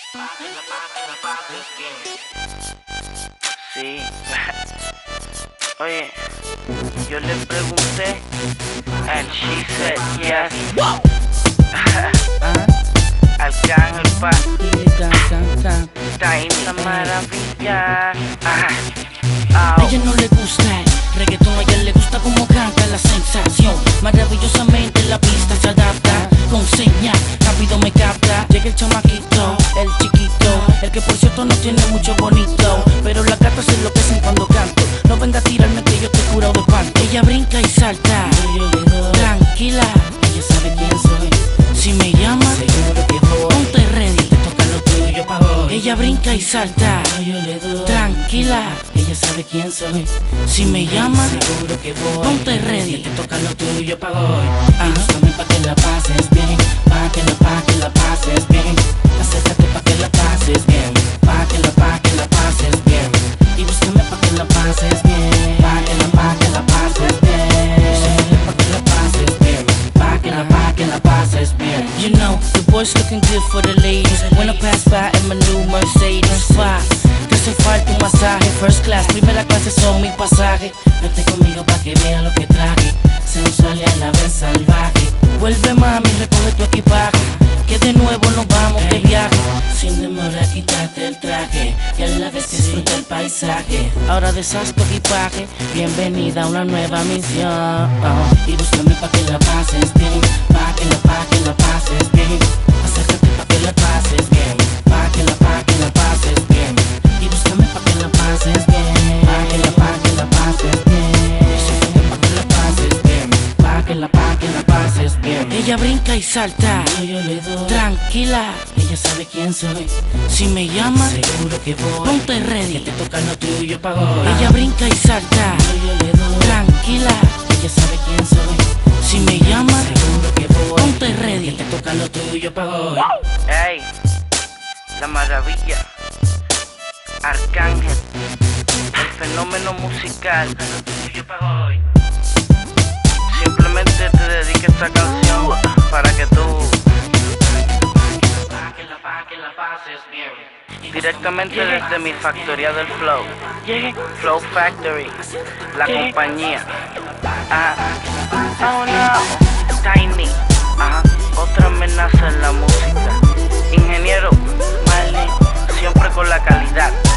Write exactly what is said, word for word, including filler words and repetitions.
Sí. Oye, yo le pregunté and she said yes. Arcángel pa Tiny la maravilla. A ella no le gusta el reggaetón, a ella le gusta como canta la sensación. Maravillosamente la pista se adapta, con señal, rápido me capta. Llega el chamaquito, el chiquito, el que por cierto no tiene mucho bonito, pero las gatas se enloquecen cuando canto. No venga a tirarme que yo te he curado de panto. Ella brinca y salta, tranquila, ella sabe quién soy. Si me llama, seguro que voy. Ponte ready, te toca lo tuyo pa' hoy. Ella brinca y salta, tranquila, ella sabe quién soy. Si me llama, seguro que voy. Ponte ready, te toca lo tuyo pa' hoy. Y búscame pa' que la pases bien, pa' que la, pa' que la pases bien. Acércate pa' que la pases bien, pa' que la, pa' que la pases bien. Y búscame pa' que la pases bien, pa' que la, pa' que la pases bien. Búscame pa' que la pases bien, pa' que la, pa' que la pases bien. You know, the boys looking good for the ladies. When I pass by in my new Mercedes, pa' te hace falta un masaje. First class, primera clase son mi pasaje. Vete conmigo pa' que vea lo que traje. Sensual y a la vez salvaje. Vuelve mami, recoge tu equipaje, que de nuevo nos vamos de viaje. Sin demora quítate el traje y a la vez disfruta el paisaje. Ahora deshaz tu equipaje, bienvenida a una nueva misión. Y búscame pa' que la pases bien, pa' que la, pa' que la pases bien. Acércate pa' que la pases bien, pa' que la, pa' que la pases bien. Y búscame pa' que la pases bien, pa' que la, pa' que la pases bien. Búscame pa' que la pases bien, pa' que la, pa' que la pases bien. Ella brinca y salta, yo le doy. Tranquila, ella sabe quién soy. Si me llama, seguro que voy. Ponte ready, que te toca lo tuyo pa' hoy. Ella brinca y salta, yo le doy. Tranquila, ella sabe quién soy. Si me llama, seguro que voy. Ponte ready, que te toca lo tuyo pa' hoy. Ey, la maravilla, Arcángel, el fenómeno musical, lo tuyo pa' hoy. Simplemente te dedico esta canción para que tú directamente desde mi factoría del flow, Flow Factory, la compañía. Ah, oh no, Tiny, ajá, otra amenaza en la música. Ingeniero, Marley, siempre con la calidad.